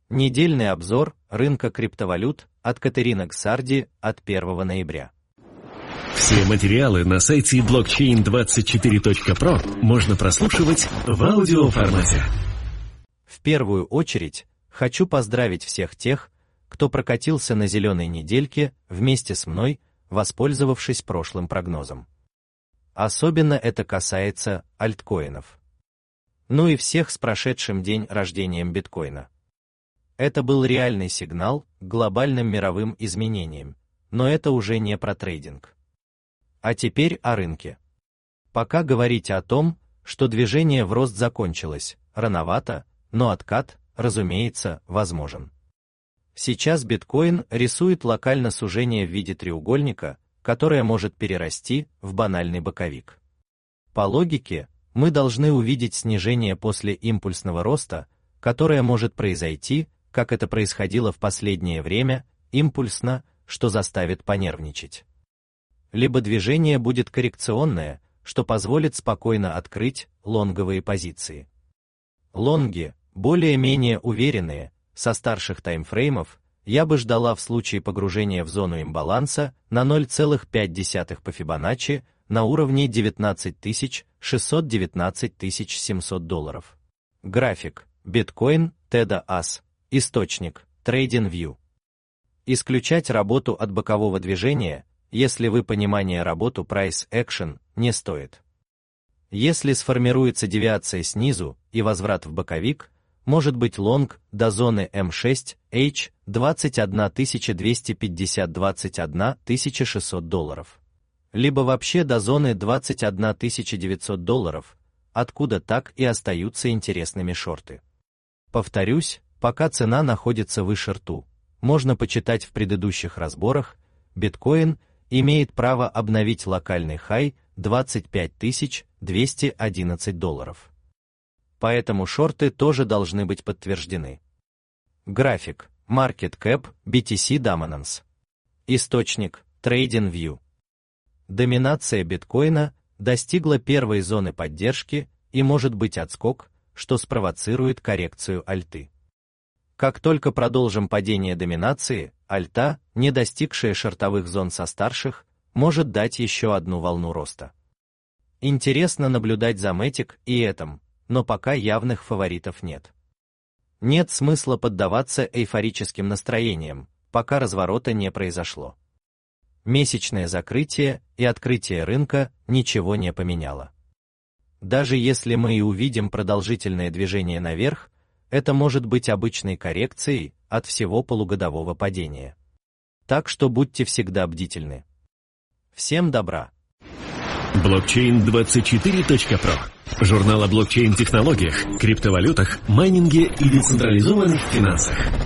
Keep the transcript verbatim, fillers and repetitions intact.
Недельный обзор рынка криптовалют от Катерины Ксарди от первого ноября. Все материалы на сайте блокчейн двадцать четыре точка про можно прослушивать в аудиоформате. В первую очередь хочу поздравить всех тех, кто прокатился на зеленой недельке вместе с мной, воспользовавшись прошлым прогнозом. Особенно это касается альткоинов. Ну и всех с прошедшим день рождением биткоина. Это был реальный сигнал к глобальным мировым изменениям, но это уже не про трейдинг. А теперь о рынке. Пока говорить о том, что движение в рост закончилось, рановато, но откат, разумеется, возможен. Сейчас биткоин рисует локально сужение в виде треугольника, которое может перерасти в банальный боковик. По логике, мы должны увидеть снижение после импульсного роста, которое может произойти, как это происходило в последнее время, импульсно, что заставит понервничать. Либо движение будет коррекционное, что позволит спокойно открыть лонговые позиции. Лонги, более-менее уверенные, со старших таймфреймов, я бы ждала в случае погружения в зону имбаланса на ноль целых пять десятых по Фибоначчи на уровне девятнадцать тысяч шестьсот — девятнадцать тысяч семьсот долларов. График. Биткоин, Теда Ас. Источник. TradingView. Исключать работу от бокового движения, если вы понимание работу Price Action, не стоит. Если сформируется девиация снизу и возврат в боковик, может быть лонг до зоны эм шесть эйч двадцать одна тысяча двести пятьдесят — двадцать одна тысяча шестьсот долларов. Либо вообще до зоны двадцать одна тысяча девятьсот долларов, откуда так и остаются интересными шорты. Повторюсь, пока цена находится выше рту, можно почитать в предыдущих разборах, биткоин имеет право обновить локальный хай двадцать пять тысяч двести одиннадцать долларов. Поэтому шорты тоже должны быть подтверждены. График. Market Cap, би ти си Dominance. Источник. TradingView. Доминация биткоина достигла первой зоны поддержки и может быть отскок, что спровоцирует коррекцию альты. Как только продолжим падение доминации, альта, не достигшая шортовых зон со старших, может дать еще одну волну роста. Интересно наблюдать за Мэтик и Этом, но пока явных фаворитов нет. Нет смысла поддаваться эйфорическим настроениям, пока разворота не произошло. Месячное закрытие и открытие рынка ничего не поменяло. Даже если мы и увидим продолжительное движение наверх, это может быть обычной коррекцией от всего полугодового падения. Так что будьте всегда бдительны. Всем добра! блокчейн двадцать четыре точка про. Журнал о блокчейн-технологиях, криптовалютах, майнинге и децентрализованных финансах.